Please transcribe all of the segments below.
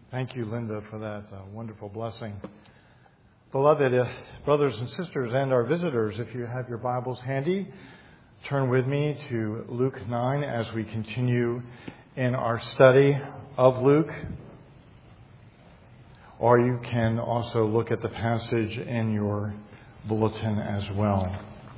Thank you, Linda, for that wonderful blessing. Beloved brothers and sisters and our visitors, if you have your Bibles handy, turn with me to Luke 9 as we continue in our study of Luke. Or you can also look at the passage in your bulletin as well.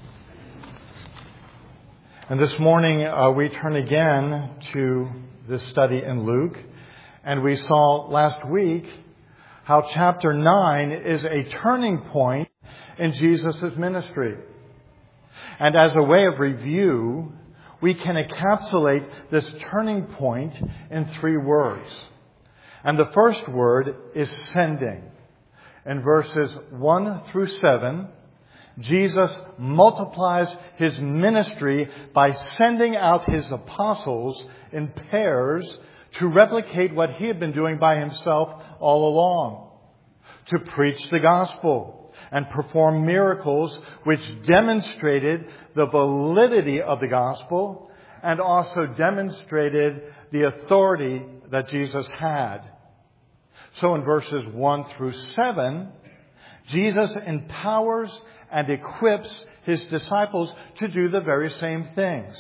And this morning we turn again to this study in Luke. And we saw last week how chapter 9 is a turning point in Jesus' ministry. And as a way of review, we can encapsulate this turning point in 3 words. And the first word is sending. In verses 1 through 7, Jesus multiplies his ministry by sending out his apostles in pairs to replicate what he had been doing by himself all along, to preach the gospel and perform miracles which demonstrated the validity of the gospel and also demonstrated the authority that Jesus had. So in verses 1 through 7, Jesus empowers and equips his disciples to do the very same things.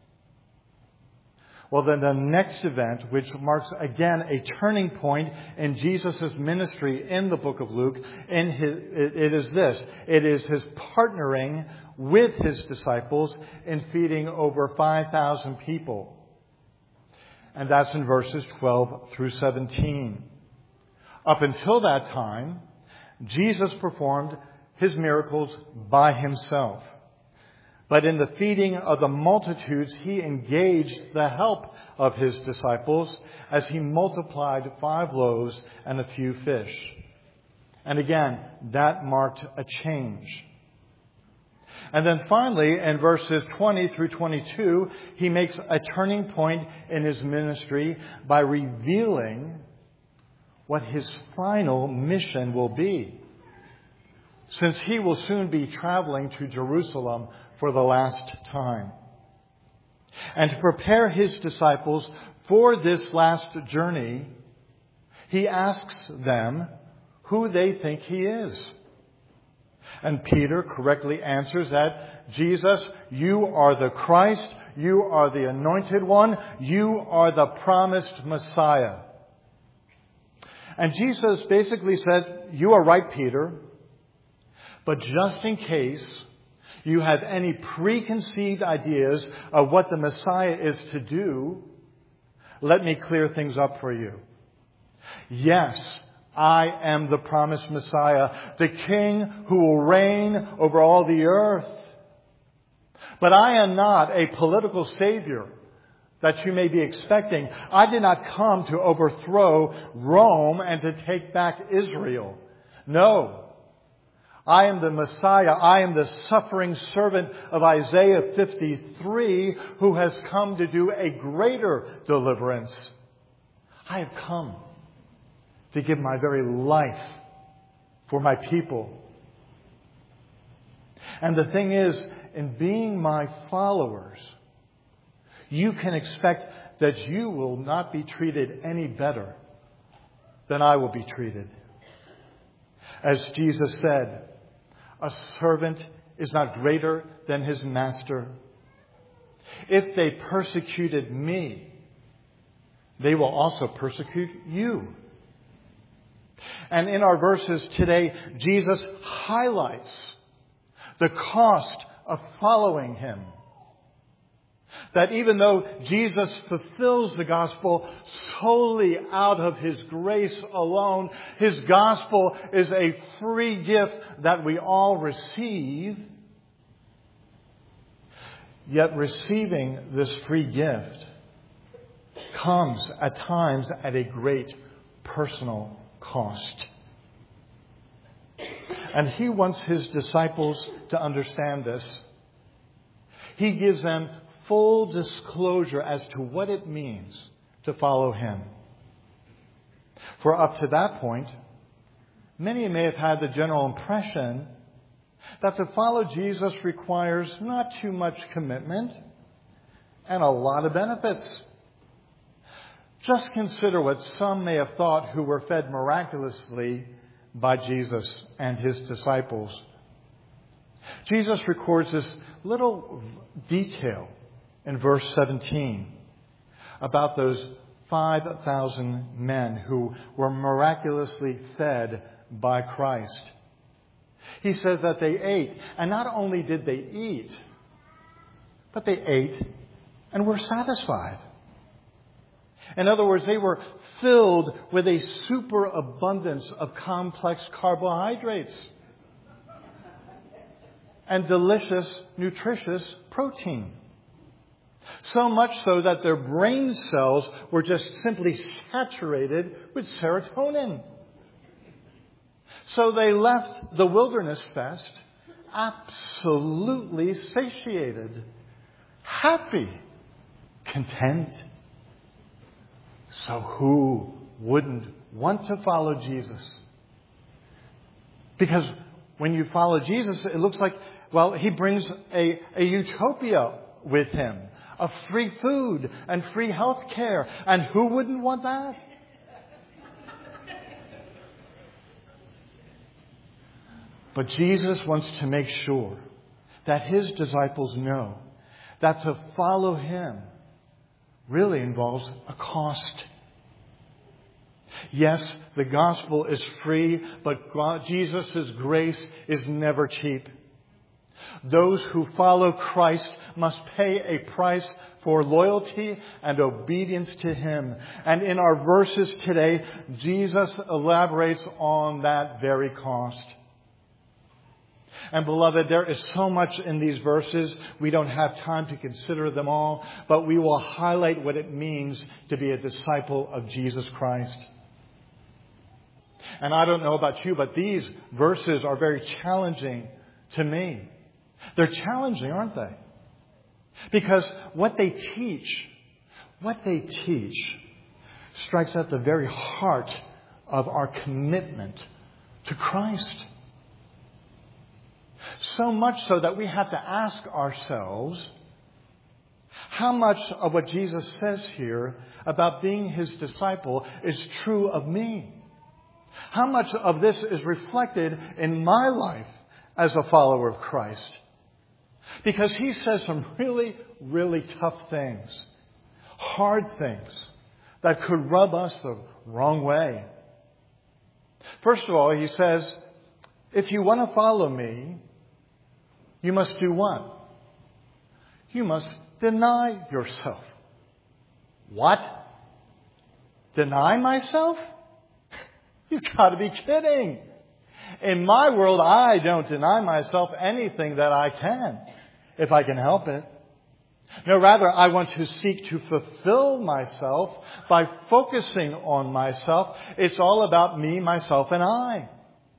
Well, then the next event, which marks again a turning point in Jesus' ministry in the book of Luke, it is this. It is his partnering with his disciples in feeding over 5,000 people. And that's in verses 12 through 17. Up until that time, Jesus performed his miracles by himself. But in the feeding of the multitudes, he engaged the help of his disciples as he multiplied 5 loaves and a few fish. And again, that marked a change. And then finally, in verses 20 through 22, he makes a turning point in his ministry by revealing what his final mission will be, since he will soon be traveling to Jerusalem for the last time. And to prepare his disciples for this last journey, he asks them who they think he is. And Peter correctly answers that, Jesus, you are the Christ, you are the anointed one, you are the promised Messiah. And Jesus basically said, you are right, Peter, but just in case you have any preconceived ideas of what the Messiah is to do, let me clear things up for you. Yes, I am the promised Messiah, the King who will reign over all the earth. But I am not a political savior that you may be expecting. I did not come to overthrow Rome and to take back Israel. No. I am the Messiah. I am the suffering servant of Isaiah 53 who has come to do a greater deliverance. I have come to give my very life for my people. And the thing is, in being my followers, you can expect that you will not be treated any better than I will be treated. As Jesus said, a servant is not greater than his master. If they persecuted me, they will also persecute you. And in our verses today, Jesus highlights the cost of following him. That even though Jesus fulfills the gospel solely out of his grace alone, his gospel is a free gift that we all receive. Yet receiving this free gift comes at times at a great personal cost. And he wants his disciples to understand this. He gives them full disclosure as to what it means to follow him. For up to that point, many may have had the general impression that to follow Jesus requires not too much commitment and a lot of benefits. Just consider what some may have thought who were fed miraculously by Jesus and his disciples. Jesus records this little detail in verse 17 about those 5,000 men who were miraculously fed by Christ. He says that they ate, and not only did they eat, but they ate and were satisfied. In other words, they were filled with a superabundance of complex carbohydrates and delicious, nutritious protein. So much so that their brain cells were just simply saturated with serotonin. So they left the wilderness fest absolutely satiated, happy, content. So who wouldn't want to follow Jesus? Because when you follow Jesus, it looks like, well, he brings a utopia with him. Of free food and free health care. And who wouldn't want that? But Jesus wants to make sure that his disciples know that to follow him really involves a cost. Yes, the gospel is free, but Jesus' grace is never cheap. Those who follow Christ must pay a price for loyalty and obedience to him. And in our verses today, Jesus elaborates on that very cost. And beloved, there is so much in these verses. We don't have time to consider them all, but we will highlight what it means to be a disciple of Jesus Christ. And I don't know about you, but these verses are very challenging to me. They're challenging, aren't they? Because what they teach strikes at the very heart of our commitment to Christ. So much so that we have to ask ourselves, how much of what Jesus says here about being his disciple is true of me? How much of this is reflected in my life as a follower of Christ? Because he says some really, really tough things, hard things that could rub us the wrong way. First of all, he says, if you want to follow me, you must do what? You must deny yourself. What? Deny myself? You've got to be kidding. In my world, I don't deny myself anything that I can, if I can help it. No, rather, I want to seek to fulfill myself by focusing on myself. It's all about me, myself, and I.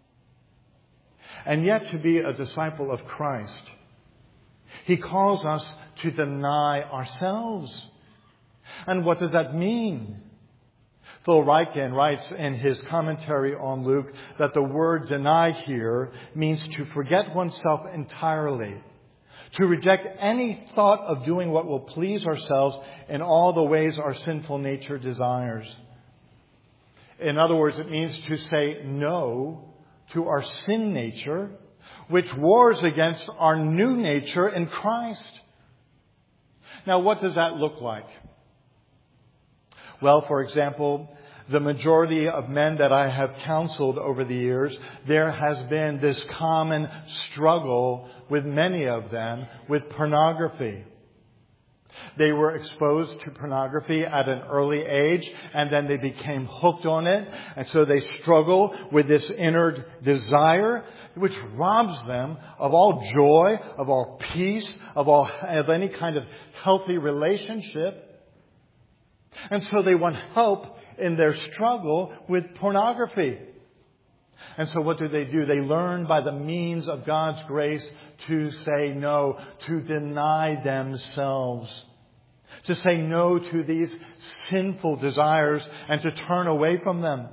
And yet, to be a disciple of Christ, he calls us to deny ourselves. And what does that mean? Phil Ryken writes in his commentary on Luke that the word deny here means to forget oneself entirely, to reject any thought of doing what will please ourselves in all the ways our sinful nature desires. In other words, it means to say no to our sin nature, which wars against our new nature in Christ. Now, what does that look like? Well, for example, the majority of men that I have counseled over the years, there has been this common struggle with many of them with pornography. They were exposed to pornography at an early age, and then they became hooked on it. And so they struggle with this inner desire, which robs them of all joy, of all peace, of any kind of healthy relationship. And so they want help in their struggle with pornography. And so what do? They learn by the means of God's grace to say no, to deny themselves, to say no to these sinful desires and to turn away from them.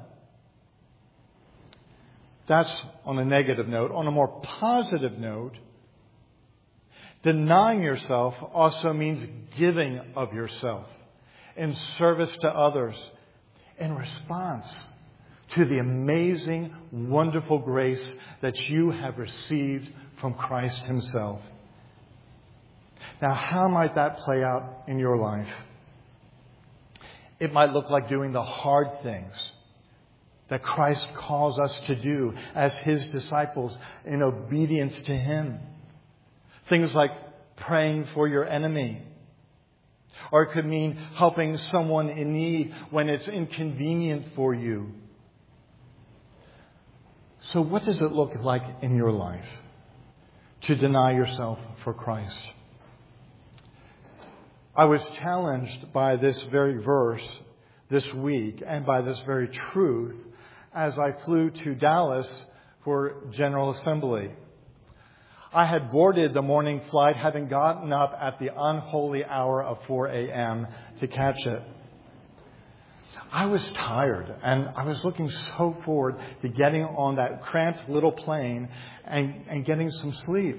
That's on a negative note. On a more positive note, denying yourself also means giving of yourself. in service to others, in response to the amazing, wonderful grace that you have received from Christ himself. Now, how might that play out in your life? It might look like doing the hard things that Christ calls us to do as his disciples in obedience to him. Things like praying for your enemy. Or it could mean helping someone in need when it's inconvenient for you. So what does it look like in your life to deny yourself for Christ? I was challenged by this very verse this week and by this very truth as I flew to Dallas for General Assembly. I had boarded the morning flight, having gotten up at the unholy hour of 4 a.m. to catch it. I was tired, and I was looking so forward to getting on that cramped little plane and getting some sleep.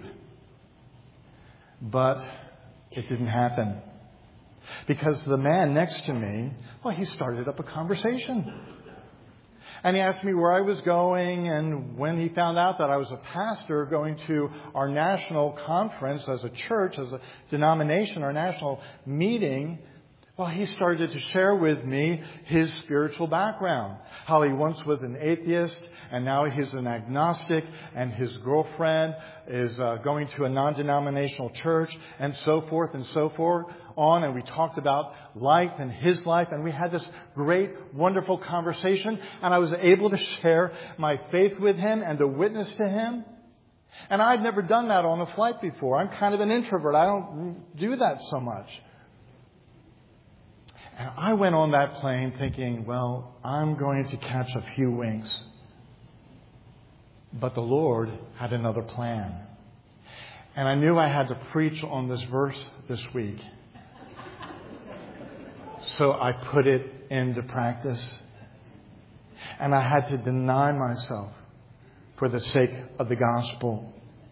But it didn't happen. Because the man next to me, he started up a conversation. And he asked me where I was going, and when he found out that I was a pastor going to our national conference as a church, as a denomination, our national meeting, he started to share with me his spiritual background. How he once was an atheist, and now he's an agnostic, and his girlfriend is going to a non-denominational church, and so forth and so forth on. And we talked about life and his life, and we had this great, wonderful conversation, and I was able to share my faith with him and to witness to him. And I'd never done that on a flight before. I'm kind of an introvert. I don't do that so much. And I went on that plane thinking, I'm going to catch a few winks. But the Lord had another plan. And I knew I had to preach on this verse this week. So I put it into practice. And I had to deny myself for the sake of the gospel.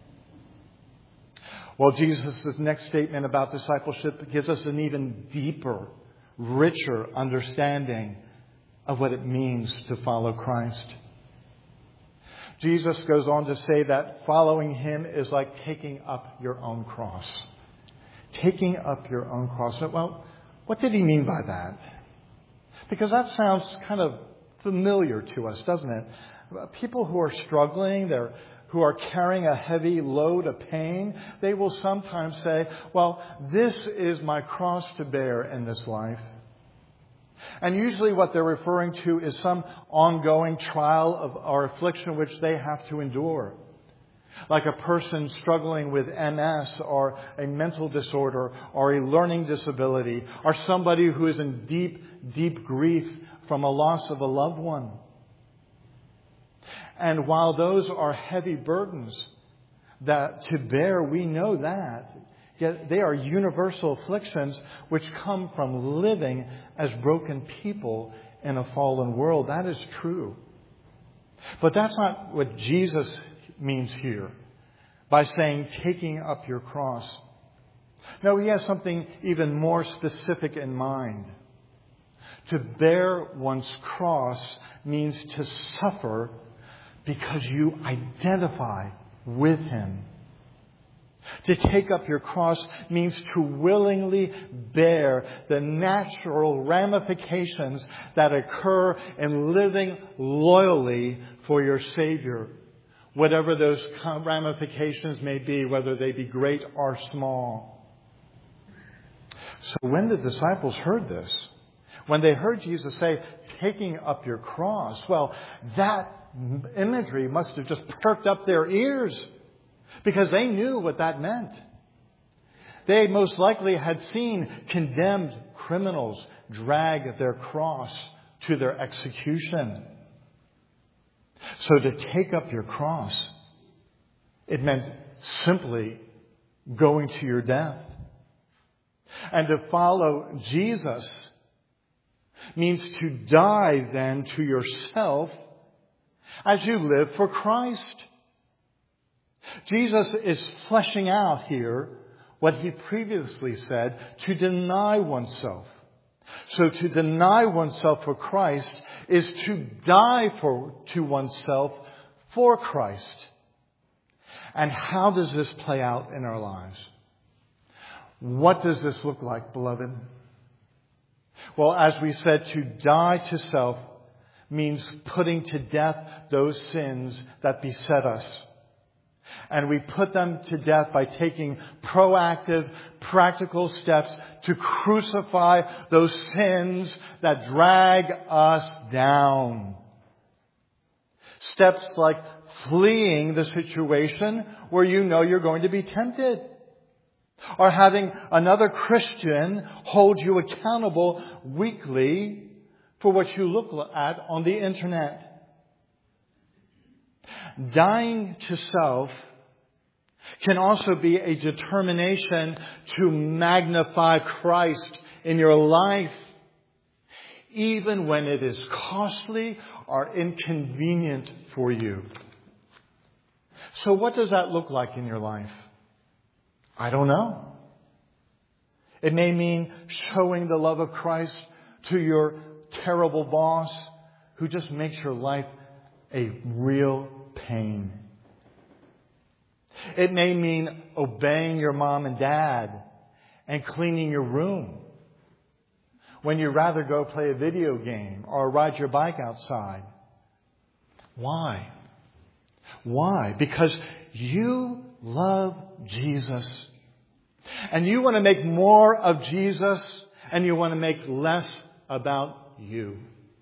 Well, Jesus' next statement about discipleship gives us an even deeper, richer understanding of what it means to follow Christ. Jesus goes on to say that following him is like taking up your own cross. Taking up your own cross. Well, what did he mean by that? Because that sounds kind of familiar to us, doesn't it? People who are struggling, who are carrying a heavy load of pain, they will sometimes say, this is my cross to bear in this life. And usually what they're referring to is some ongoing trial or affliction which they have to endure. Like a person struggling with MS or a mental disorder or a learning disability, or somebody who is in deep, deep grief from a loss of a loved one. And while those are heavy burdens that to bear, we know that, yet they are universal afflictions which come from living as broken people in a fallen world. That is true. But that's not what Jesus means here by saying taking up your cross. No, he has something even more specific in mind. To bear one's cross means to suffer because you identify with him. To take up your cross means to willingly bear the natural ramifications that occur in living loyally for your Savior, whatever those ramifications may be, whether they be great or small. So when the disciples heard this, when they heard Jesus say, taking up your cross, that imagery must have just perked up their ears. Because they knew what that meant. They most likely had seen condemned criminals drag their cross to their execution. So to take up your cross, it meant simply going to your death. And to follow Jesus means to die then to yourself as you live for Christ. Jesus is fleshing out here what he previously said, to deny oneself. So to deny oneself for Christ is to die to oneself for Christ. And how does this play out in our lives? What does this look like, beloved? Well, as we said, to die to self means putting to death those sins that beset us. And we put them to death by taking proactive, practical steps to crucify those sins that drag us down. Steps like fleeing the situation where you know you're going to be tempted. Or having another Christian hold you accountable weekly for what you look at on the internet. Dying to self can also be a determination to magnify Christ in your life, even when it is costly or inconvenient for you. So what does that look like in your life? I don't know. It may mean showing the love of Christ to your terrible boss who just makes your life a real pain. It may mean obeying your mom and dad and cleaning your room when you'd rather go play a video game or ride your bike outside. Why? Why? Because you love Jesus. And you want to make more of Jesus, and you want to make less about you.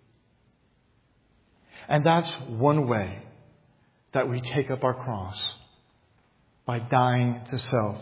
And that's one way that we take up our cross, by dying to self.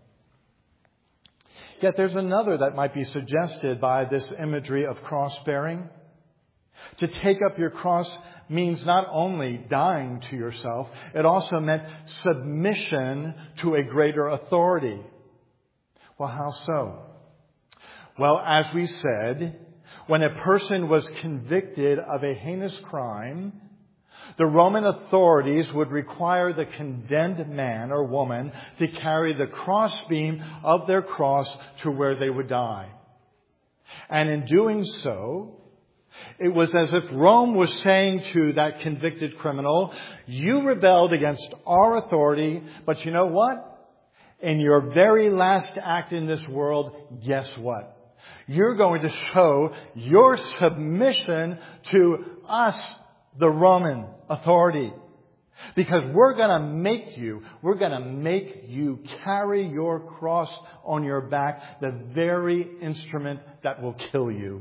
Yet there's another that might be suggested by this imagery of cross-bearing. To take up your cross means not only dying to yourself, it also meant submission to a greater authority. Well, how so? Well, as we said, when a person was convicted of a heinous crime, the Roman authorities would require the condemned man or woman to carry the crossbeam of their cross to where they would die. And in doing so, it was as if Rome was saying to that convicted criminal, you rebelled against our authority, but you know what? In your very last act in this world, guess what? You're going to show your submission to us, the Roman authority. Because we're going to make you carry your cross on your back, the very instrument that will kill you.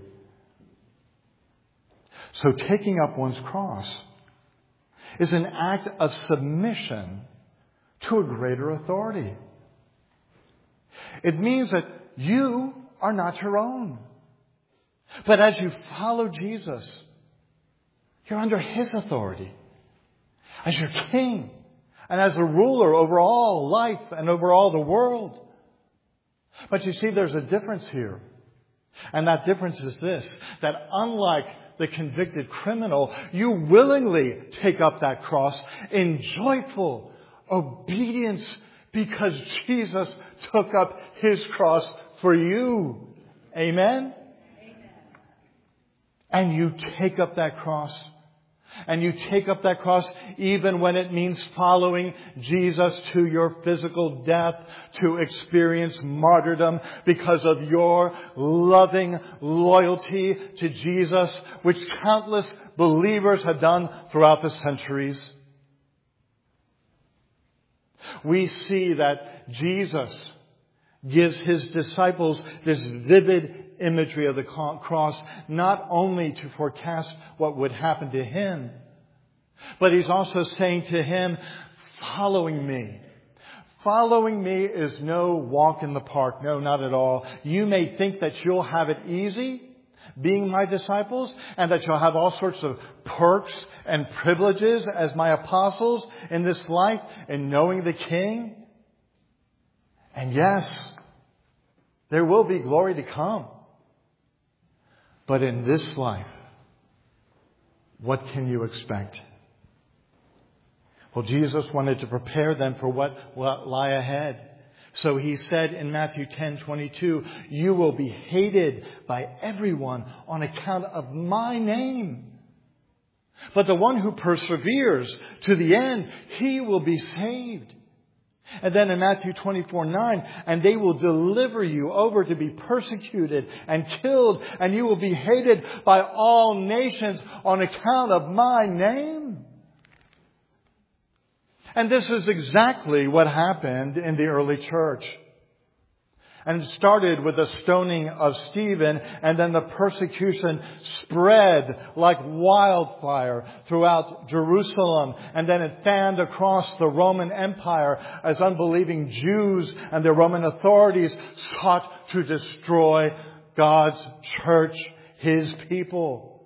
So taking up one's cross is an act of submission to a greater authority. It means that you are not your own. But as you follow Jesus, you're under His authority as your king and as a ruler over all life and over all the world. But you see, there's a difference here. And that difference is this, that unlike the convicted criminal, you willingly take up that cross in joyful obedience because Jesus took up His cross for you. Amen? And you take up that cross. And you take up that cross even when it means following Jesus to your physical death, to experience martyrdom because of your loving loyalty to Jesus, which countless believers have done throughout the centuries. We see that Jesus gives His disciples this vivid imagery of the cross, not only to forecast what would happen to Him, but He's also saying to him, following me. Following me is no walk in the park. No, not at all. You may think that you'll have it easy being my disciples and that you'll have all sorts of perks and privileges as my apostles in this life and knowing the King. And yes, there will be glory to come. But in this life, what can you expect? Well, Jesus wanted to prepare them for what lie ahead. So he said in Matthew 10:22, you will be hated by everyone on account of my name. But the one who perseveres to the end, he will be saved. And then in Matthew 24:9, and they will deliver you over to be persecuted and killed, and you will be hated by all nations on account of my name. And this is exactly what happened in the early church. And it started with the stoning of Stephen, and then the persecution spread like wildfire throughout Jerusalem. And then it fanned across the Roman Empire as unbelieving Jews and the Roman authorities sought to destroy God's church, His people.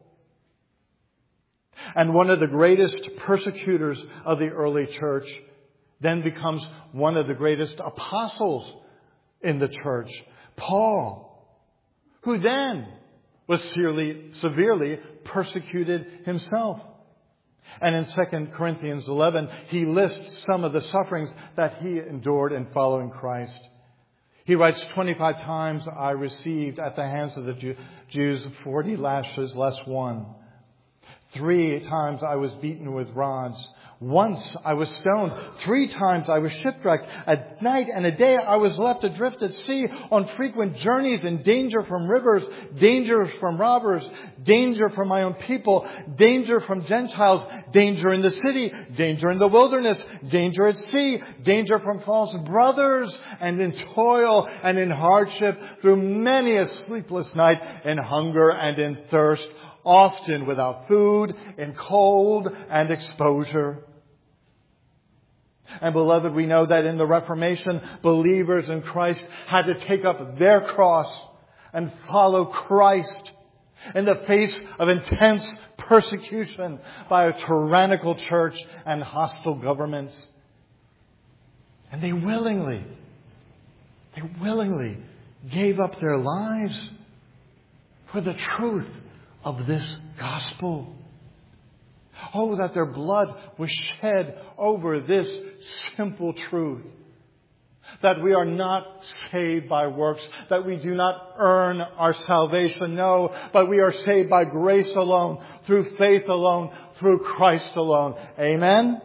And one of the greatest persecutors of the early church then becomes one of the greatest apostles in the church, Paul, who then was severely persecuted himself. And in 2 Corinthians 11, he lists some of the sufferings that he endured in following Christ. He writes, 25 times I received at the hands of the Jews 40 lashes less one. 3 times I was beaten with rods. Once I was stoned. 3 times I was shipwrecked. At night and a day I was left adrift at sea on frequent journeys, in danger from rivers, danger from robbers, danger from my own people, danger from Gentiles, danger in the city, danger in the wilderness, danger at sea, danger from false brothers, and in toil and in hardship, through many a sleepless night, in hunger and in thirst, often without food, in cold and exposure. And beloved, we know that in the Reformation, believers in Christ had to take up their cross and follow Christ in the face of intense persecution by a tyrannical church and hostile governments. And they willingly gave up their lives for the truth of this gospel. Oh, that their blood was shed over this simple truth. That we are not saved by works. That we do not earn our salvation. No, but we are saved by grace alone, through faith alone, through Christ alone. Amen?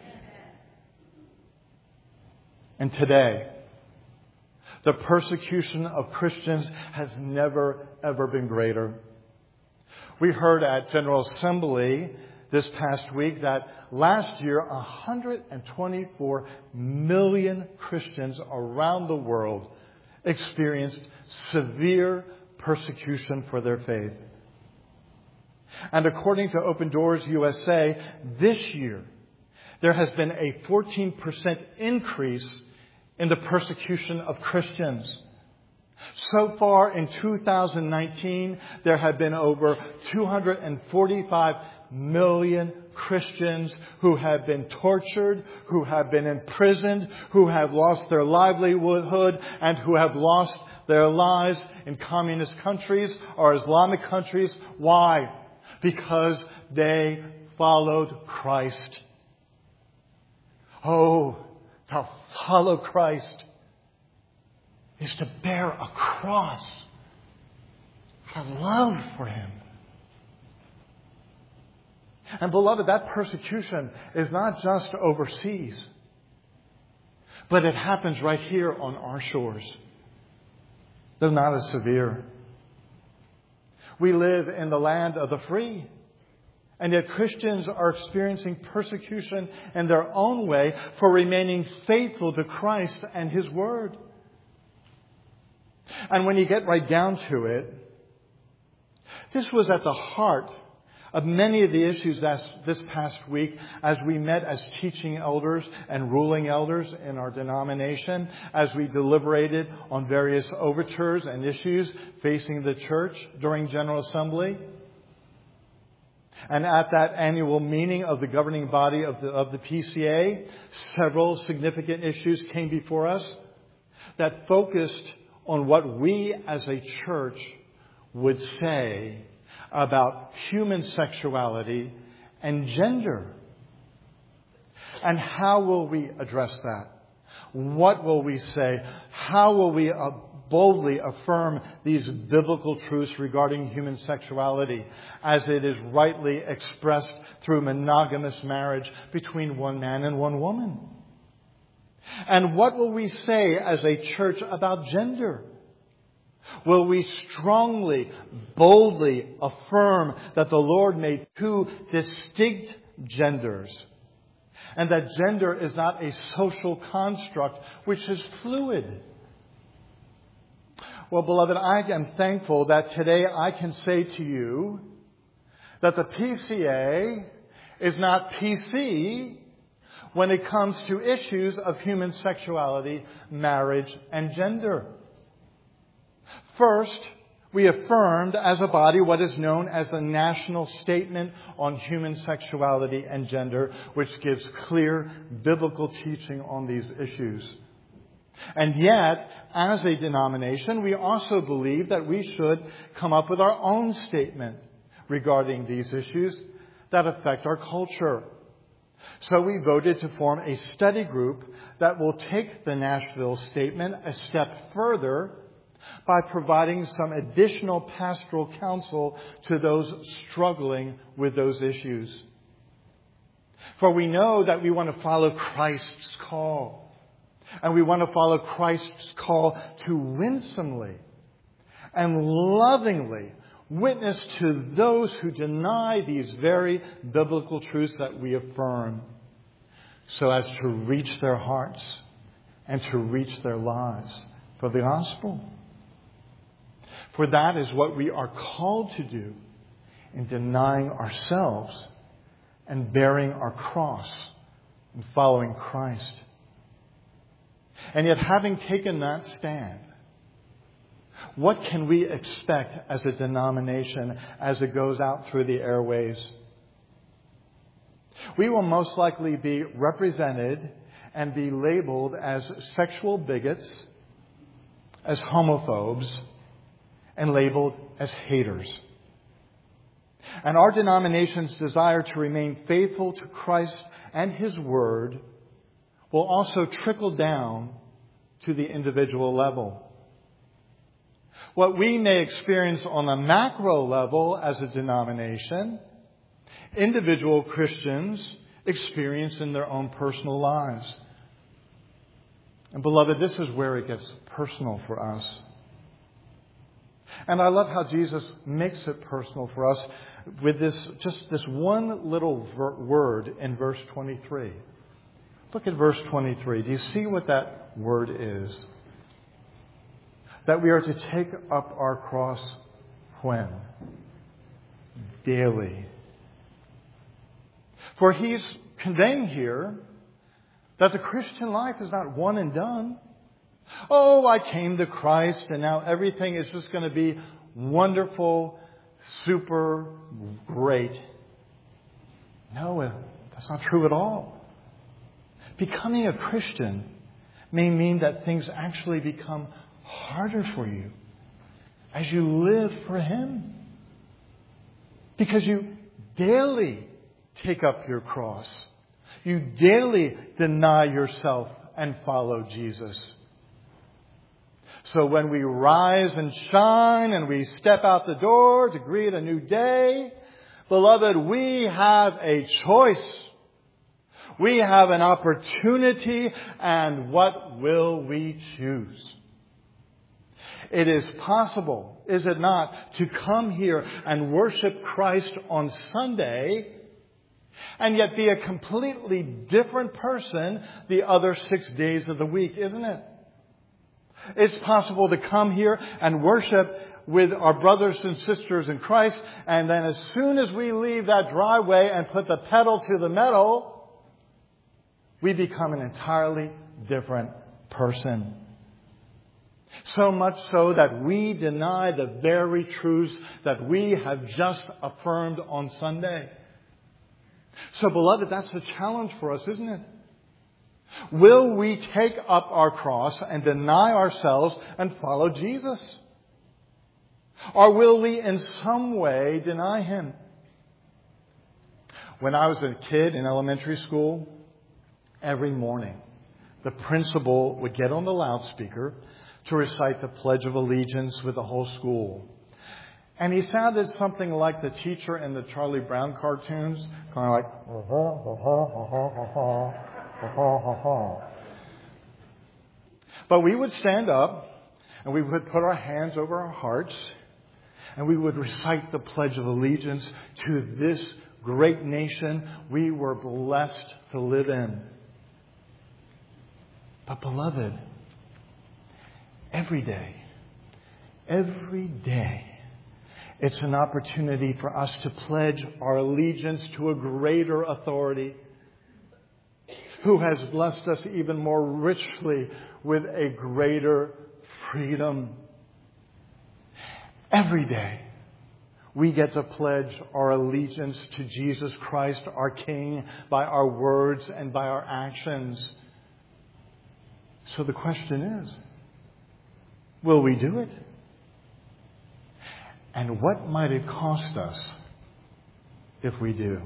And today, the persecution of Christians has never, ever been greater. We heard at General Assembly this past week that last year 124 million Christians around the world experienced severe persecution for their faith. And according to Open Doors USA, this year there has been a 14% increase in the persecution of Christians. So far in 2019, there have been over 245 million Christians who have been tortured, who have been imprisoned, who have lost their livelihood, and who have lost their lives in communist countries or Islamic countries. Why? Because they followed Christ. Oh, to follow Christ is to bear a cross for love for Him. And beloved, that persecution is not just overseas, but it happens right here on our shores. Though not as severe. We live in the land of the free, and yet Christians are experiencing persecution in their own way for remaining faithful to Christ and His Word. And when you get right down to it, this was at the heart of many of the issues this past week as we met as teaching elders and ruling elders in our denomination, as we deliberated on various overtures and issues facing the church during General Assembly. And at that annual meeting of the governing body of the PCA, several significant issues came before us that focused on what we as a church would say about human sexuality and gender. And how will we address that? What will we say? How will we boldly affirm these biblical truths regarding human sexuality as it is rightly expressed through monogamous marriage between one man and one woman? And what will we say as a church about gender? Will we strongly, boldly affirm that the Lord made two distinct genders and that gender is not a social construct which is fluid? Well, beloved, I am thankful that today I can say to you that the PCA is not PC when it comes to issues of human sexuality, marriage, and gender. First, we affirmed as a body what is known as the National Statement on Human Sexuality and Gender, which gives clear biblical teaching on these issues. And yet, as a denomination, we also believe that we should come up with our own statement regarding these issues that affect our culture. So we voted to form a study group that will take the Nashville Statement a step further by providing some additional pastoral counsel to those struggling with those issues. For we know that we want to follow Christ's call. And we want to follow Christ's call to winsomely and lovingly witness to those who deny these very biblical truths that we affirm, so as to reach their hearts and to reach their lives for the gospel. For that is what we are called to do in denying ourselves and bearing our cross and following Christ. And yet, having taken that stand, what can we expect as a denomination as it goes out through the airways? We will most likely be represented and be labeled as sexual bigots, as homophobes, and labeled as haters. And our denomination's desire to remain faithful to Christ and His Word will also trickle down to the individual level. What we may experience on a macro level as a denomination, individual Christians experience in their own personal lives. And beloved, this is where it gets personal for us. And I love how Jesus makes it personal for us with this one little word in verse 23. Look at verse 23. Do you see what that word is? That we are to take up our cross when? Daily. For he's conveying here that the Christian life is not one and done. Oh, I came to Christ and now everything is just going to be wonderful, super great. No, that's not true at all. Becoming a Christian may mean that things actually become harder for you as you live for Him. Because you daily take up your cross. You daily deny yourself and follow Jesus. So when we rise and shine and we step out the door to greet a new day, beloved, we have a choice. We have an opportunity, and what will we choose? It is possible, is it not, to come here and worship Christ on Sunday and yet be a completely different person the other 6 days of the week, isn't it? It's possible to come here and worship with our brothers and sisters in Christ, and then as soon as we leave that driveway and put the pedal to the metal, we become an entirely different person. So much so that we deny the very truths that we have just affirmed on Sunday. So, beloved, that's a challenge for us, isn't it? Will we take up our cross and deny ourselves and follow Jesus? Or will we in some way deny Him? When I was a kid in elementary school, every morning the principal would get on the loudspeaker to recite the Pledge of Allegiance with the whole school. And he sounded something like the teacher in the Charlie Brown cartoons, kind of like, But we would stand up and we would put our hands over our hearts and we would recite the Pledge of Allegiance to this great nation we were blessed to live in. But beloved, every day, it's an opportunity for us to pledge our allegiance to a greater authority who has blessed us even more richly with a greater freedom. Every day, we get to pledge our allegiance to Jesus Christ, our King, by our words and by our actions. So the question is, will we do it? And what might it cost us if we do?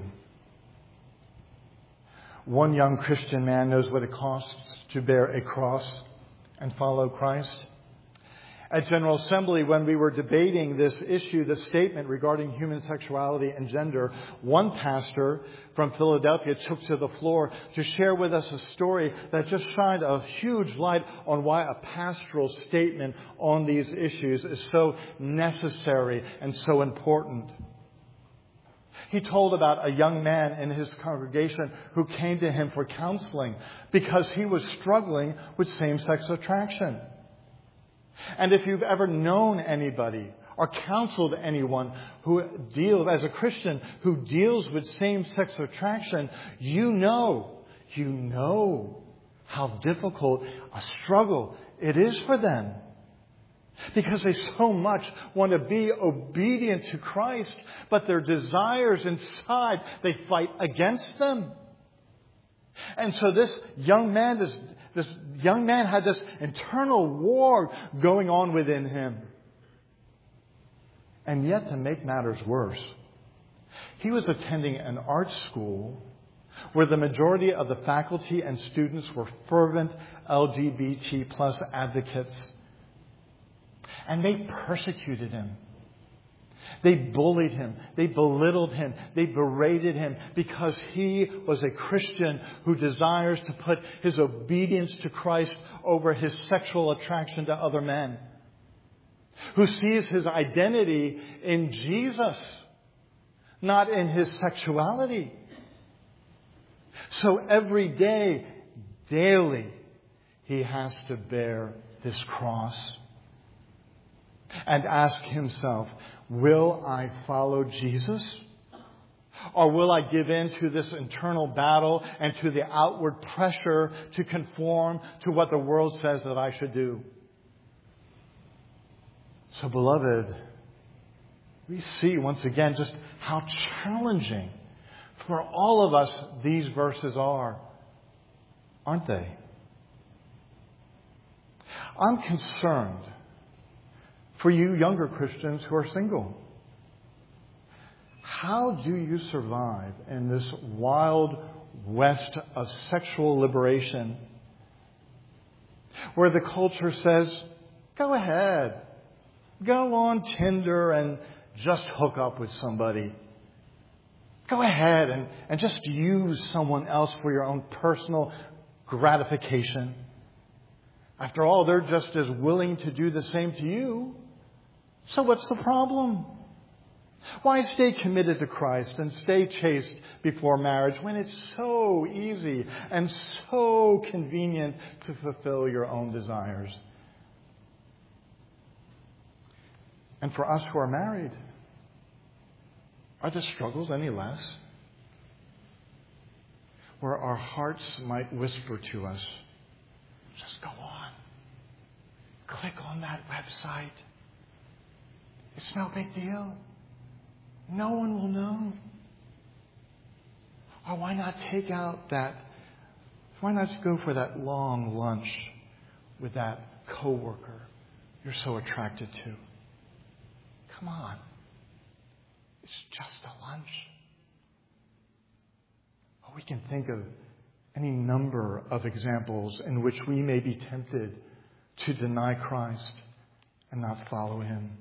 One young Christian man knows what it costs to bear a cross and follow Christ. At General Assembly, when we were debating this issue, this statement regarding human sexuality and gender, one pastor from Philadelphia took to the floor to share with us a story that just shined a huge light on why a pastoral statement on these issues is so necessary and so important. He told about a young man in his congregation who came to him for counseling because he was struggling with same-sex attraction. And if you've ever known anybody or counseled anyone who deals, as a Christian, who deals with same-sex attraction, you know how difficult a struggle it is for them. Because they so much want to be obedient to Christ, but their desires inside, they fight against them. And so this young man had this internal war going on within him. And yet, to make matters worse, he was attending an art school where the majority of the faculty and students were fervent LGBT plus advocates. And they persecuted him. They bullied him. They belittled him. They berated him because he was a Christian who desires to put his obedience to Christ over his sexual attraction to other men. Who sees his identity in Jesus, not in his sexuality. So every day, daily, he has to bear this cross and ask himself, will I follow Jesus? Or will I give in to this internal battle and to the outward pressure to conform to what the world says that I should do? So, beloved, we see once again just how challenging for all of us these verses are, aren't they? I'm concerned for you younger Christians who are single. How do you survive in this wild west of sexual liberation where the culture says, go ahead, go on Tinder and just hook up with somebody. Go ahead and just use someone else for your own personal gratification. After all, they're just as willing to do the same to you. So what's the problem? Why stay committed to Christ and stay chaste before marriage when it's so easy and so convenient to fulfill your own desires? And for us who are married, are the struggles any less? Where our hearts might whisper to us, just go on. Click on that website. It's no big deal. No one will know. Or why not why not go for that long lunch with that coworker you're so attracted to? Come on. It's just a lunch. Or we can think of any number of examples in which we may be tempted to deny Christ and not follow him.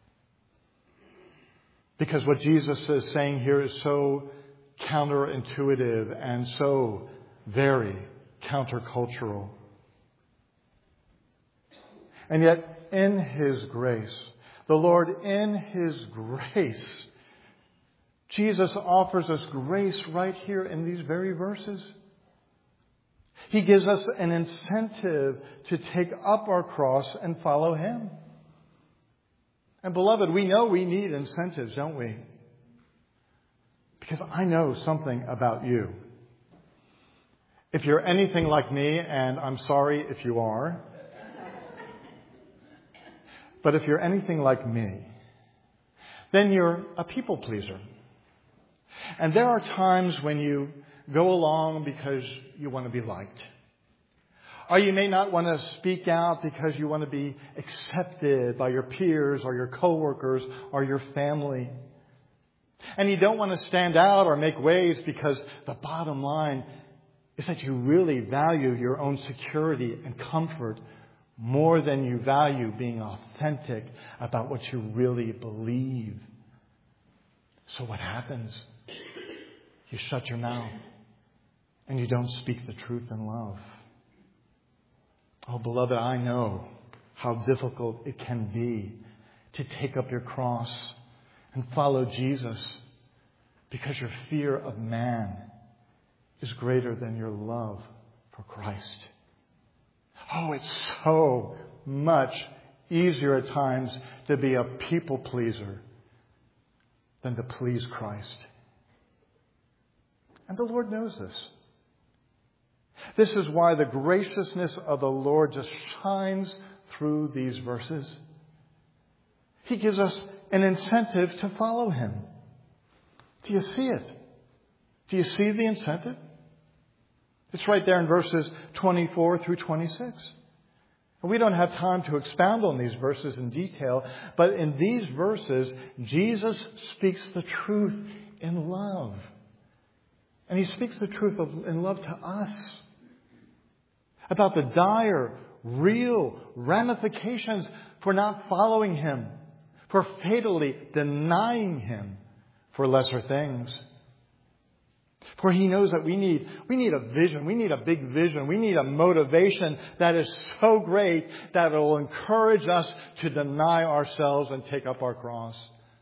Because what Jesus is saying here is so counterintuitive and so very countercultural. And yet, in his grace, the Lord, in his grace, Jesus offers us grace right here in these very verses. He gives us an incentive to take up our cross and follow him. And beloved, we know we need incentives, don't we? Because I know something about you. If you're anything like me, and I'm sorry if you are, but if you're anything like me, then you're a people pleaser. And there are times when you go along because you want to be liked. Or you may not want to speak out because you want to be accepted by your peers or your coworkers or your family. And you don't want to stand out or make waves because the bottom line is that you really value your own security and comfort more than you value being authentic about what you really believe. So what happens? You shut your mouth and you don't speak the truth in love. Oh, beloved, I know how difficult it can be to take up your cross and follow Jesus because your fear of man is greater than your love for Christ. Oh, it's so much easier at times to be a people pleaser than to please Christ. And the Lord knows this. This is why the graciousness of the Lord just shines through these verses. He gives us an incentive to follow him. Do you see it? Do you see the incentive? It's right there in verses 24 through 26. And we don't have time to expound on these verses in detail, but in these verses, Jesus speaks the truth in love. And he speaks the truth in love to us about the dire, real ramifications for not following him, for fatally denying him for lesser things. For he knows that we need a vision. We need a big vision. We need a motivation that is so great that it will encourage us to deny ourselves and take up our cross.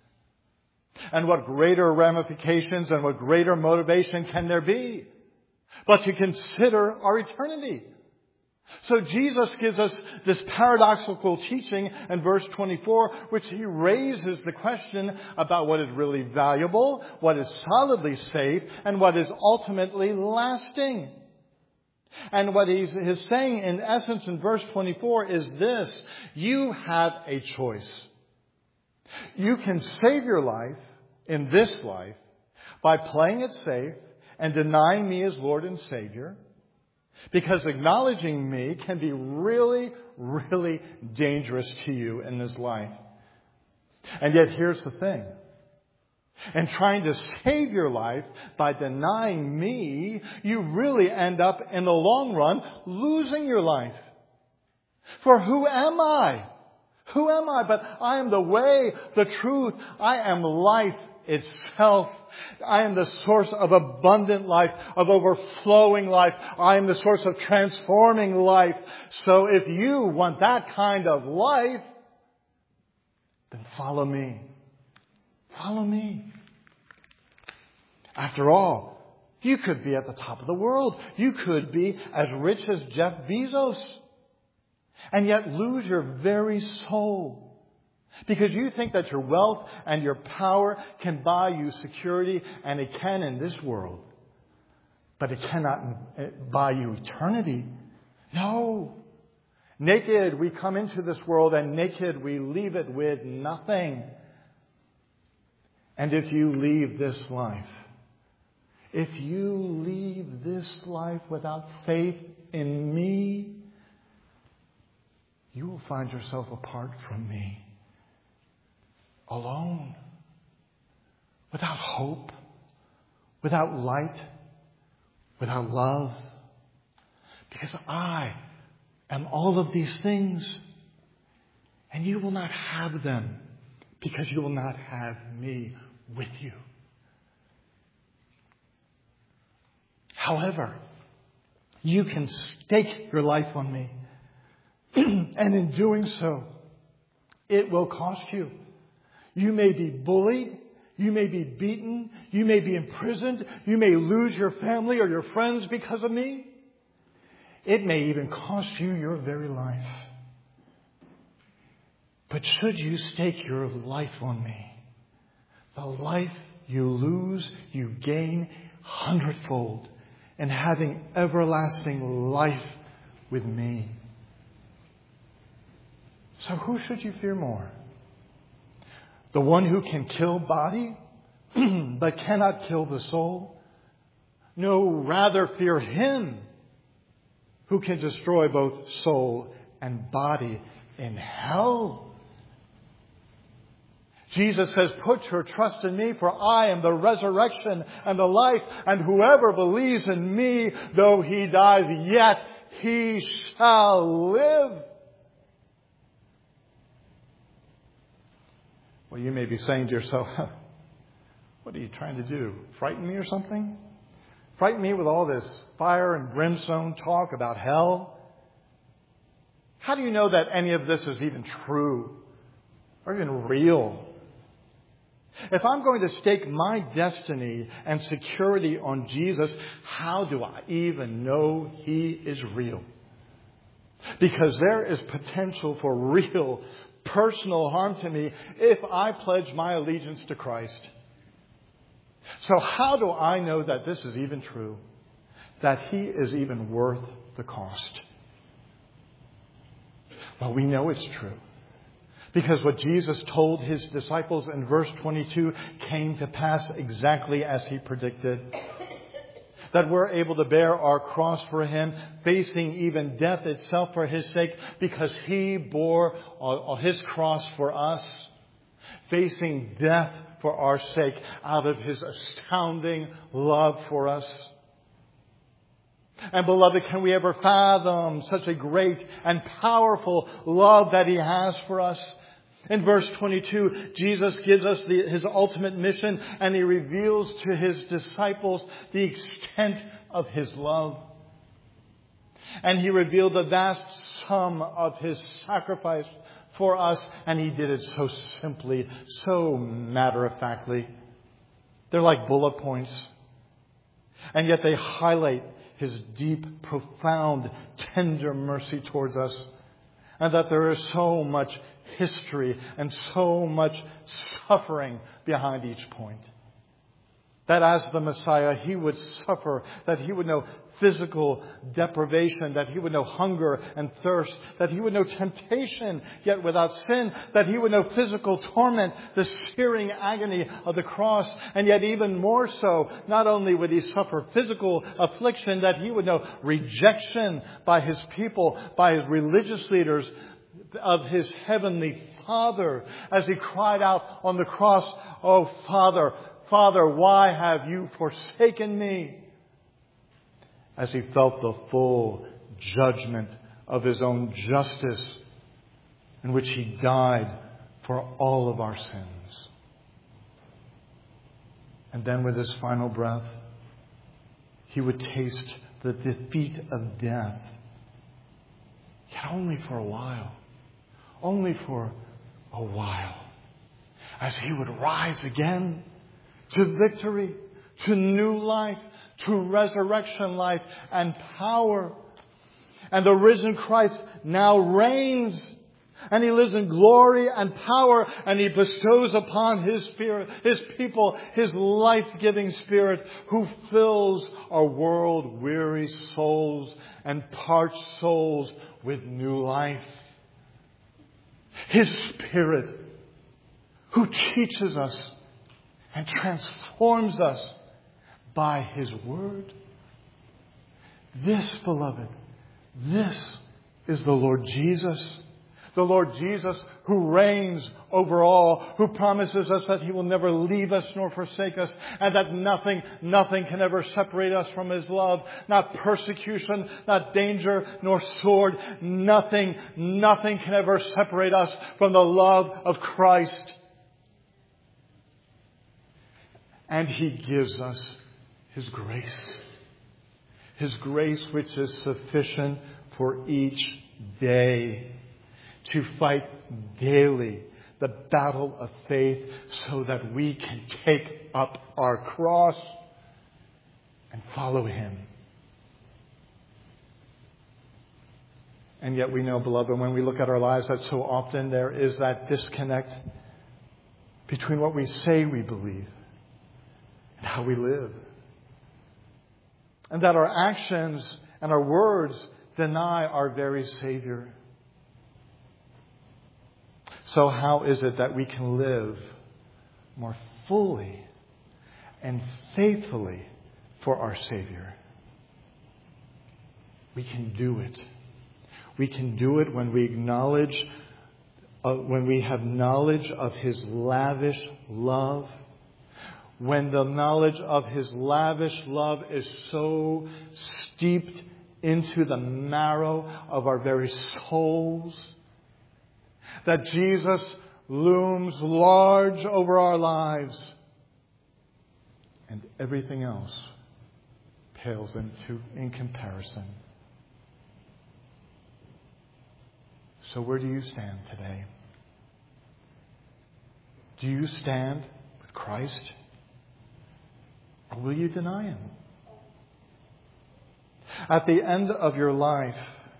And what greater ramifications and what greater motivation can there be but to consider our eternity? So Jesus gives us this paradoxical teaching in verse 24, which he raises the question about what is really valuable, what is solidly safe, and what is ultimately lasting. And what he's saying in essence in verse 24 is this: you have a choice. You can save your life in this life by playing it safe and denying me as Lord and Savior, because acknowledging me can be really, really dangerous to you in this life. And yet here's the thing. In trying to save your life by denying me, you really end up in the long run losing your life. For who am I? Who am I? But I am the way, the truth. I am life itself. I am the source of abundant life, of overflowing life. I am the source of transforming life. So if you want that kind of life, then follow me. Follow me. After all, you could be at the top of the world. You could be as rich as Jeff Bezos, and yet lose your very soul. Because you think that your wealth and your power can buy you security, and it can in this world. But it cannot buy you eternity. No. Naked we come into this world, and naked we leave it with nothing. And if you leave this life without faith in me, you will find yourself apart from me. Alone, without hope, without light, without love, Because I am all of these things. And you will not have them because you will not have me with you. However, you can stake your life on me. And in doing so, it will cost you. You may be bullied. You may be beaten. You may be imprisoned. You may lose your family or your friends because of me. It may even cost you your very life. But should you stake your life on me, the life you lose, you gain 100-fold in having everlasting life with me. So who should you fear more? The one who can kill body, but cannot kill the soul? No, rather fear him who can destroy both soul and body in hell. Jesus says, put your trust in me, for I am the resurrection and the life, and whoever believes in me, though he dies, yet he shall live. Well, you may be saying to yourself, what are you trying to do? Frighten me or something? Frighten me with all this fire and brimstone talk about hell? How do you know that any of this is even true or even real? If I'm going to stake my destiny and security on Jesus, how do I even know He is real? Because there is potential for real personal harm to me if I pledge my allegiance to Christ. So how do I know that this is even true? That He is even worth the cost? Well, we know it's true. Because what Jesus told His disciples in verse 22 came to pass exactly as He predicted. That we're able to bear our cross for Him, facing even death itself for His sake, because He bore His cross for us, facing death for our sake out of His astounding love for us. And beloved, can we ever fathom such a great and powerful love that He has for us? In verse 22, Jesus gives us His ultimate mission, and He reveals to His disciples the extent of His love. And He revealed the vast sum of His sacrifice for us, and He did it so simply, so matter-of-factly. They're like bullet points. And yet they highlight His deep, profound, tender mercy towards us. And that there is so much history and so much suffering behind each point. That as the Messiah, He would suffer, that He would know physical deprivation, that He would know hunger and thirst, that He would know temptation, yet without sin, that He would know physical torment, the searing agony of the cross, and yet even more so, not only would He suffer physical affliction, that He would know rejection by His people, by His religious leaders, of His heavenly Father, as He cried out on the cross, "Oh, Father, Father, why have you forsaken me?" As He felt the full judgment of His own justice, in which He died for all of our sins. And then with His final breath, He would taste the defeat of death, yet only for a while. Only for a while. As He would rise again to victory, to new life, to resurrection life and power. And the risen Christ now reigns. And He lives in glory and power. And He bestows upon His Spirit, His people, His life-giving Spirit, who fills our world-weary souls and parched souls with new life. His Spirit, who teaches us and transforms us by His Word. This, beloved, this is the Lord Jesus, The Lord Jesus, who reigns over all, who promises us that He will never leave us nor forsake us, and that nothing can ever separate us from His love. Not persecution, not danger, nor sword. Nothing can ever separate us from the love of Christ. And He gives us His grace. His grace which is sufficient for each day, to fight daily the battle of faith so that we can take up our cross and follow Him. And yet we know, beloved, when we look at our lives, that so often there is that disconnect between what we say we believe and how we live. And that our actions and our words deny our very Savior. So how is it that we can live more fully and faithfully for our Savior? We can do it. We can do it when we acknowledge, when we have knowledge of His lavish love. When the knowledge of His lavish love is so steeped into the marrow of our very souls, that Jesus looms large over our lives, and everything else pales in comparison. So where do you stand today? Do you stand with Christ? Or will you deny Him? At the end of your life,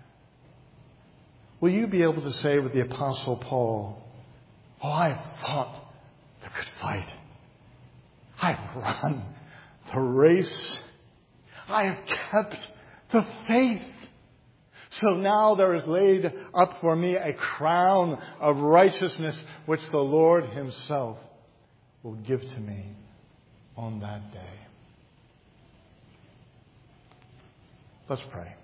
will you be able to say with the Apostle Paul, "Oh, I've fought the good fight. I've run the race. I have kept the faith. So now there is laid up for me a crown of righteousness, which the Lord Himself will give to me on that day." Let's pray.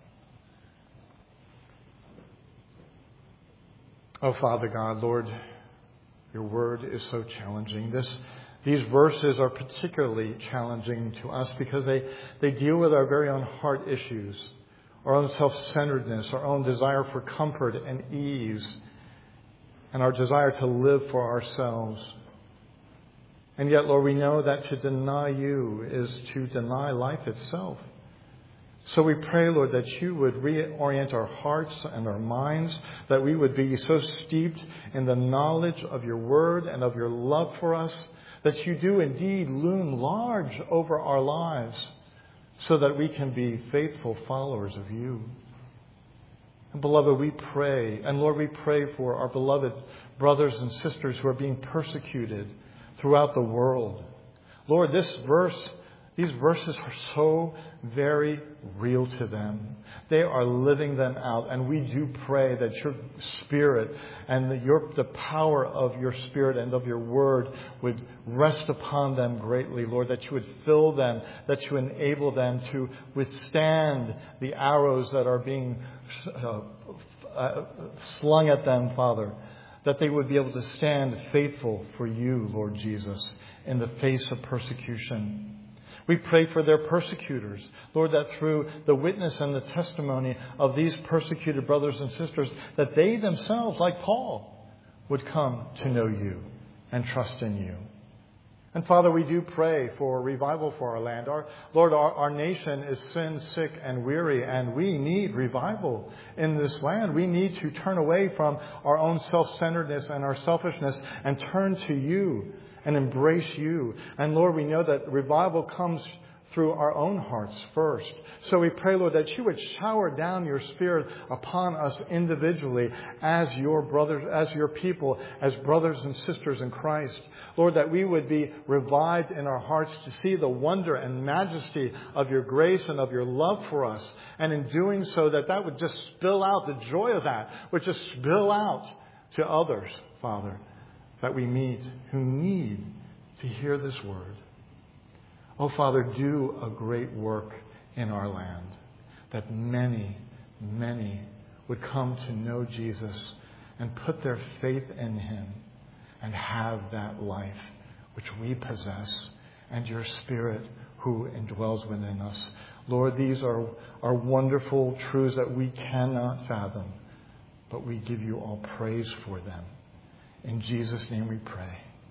Oh, Father God, Lord, Your Word is so challenging. These verses are particularly challenging to us because they deal with our very own heart issues, our own self-centeredness, our own desire for comfort and ease, and our desire to live for ourselves. And yet, Lord, we know that to deny You is to deny life itself. So we pray, Lord, that You would reorient our hearts and our minds, that we would be so steeped in the knowledge of Your Word and of Your love for us, that You do indeed loom large over our lives, so that we can be faithful followers of You. And beloved, we pray, and Lord, we pray for our beloved brothers and sisters who are being persecuted throughout the world. Lord, these verses are so very real to them. They are living them out. And we do pray that Your Spirit and the power of Your Spirit and of Your Word would rest upon them greatly, Lord, that You would fill them, that You enable them to withstand the arrows that are being slung at them, Father, that they would be able to stand faithful for You, Lord Jesus, in the face of persecution. We pray for their persecutors, Lord, that through the witness and the testimony of these persecuted brothers and sisters, that they themselves, like Paul, would come to know You and trust in You. And Father, we do pray for revival for our land. Our nation is sin, sick, and weary, and we need revival in this land. We need to turn away from our own self-centeredness and our selfishness and turn to You and embrace You. And Lord, we know that revival comes through our own hearts first. So we pray, Lord, that You would shower down Your Spirit upon us individually as Your brothers, as Your people, as brothers and sisters in Christ. Lord, that we would be revived in our hearts to see the wonder and majesty of Your grace and of Your love for us. And in doing so, that would just spill out, the joy of that would just spill out to others, Father, that we meet who need to hear this word. Oh, Father, do a great work in our land, that many would come to know Jesus and put their faith in Him and have that life which we possess, and your Spirit who indwells within us. Lord, these are wonderful truths that we cannot fathom, but we give you all praise for them. In Jesus' name we pray.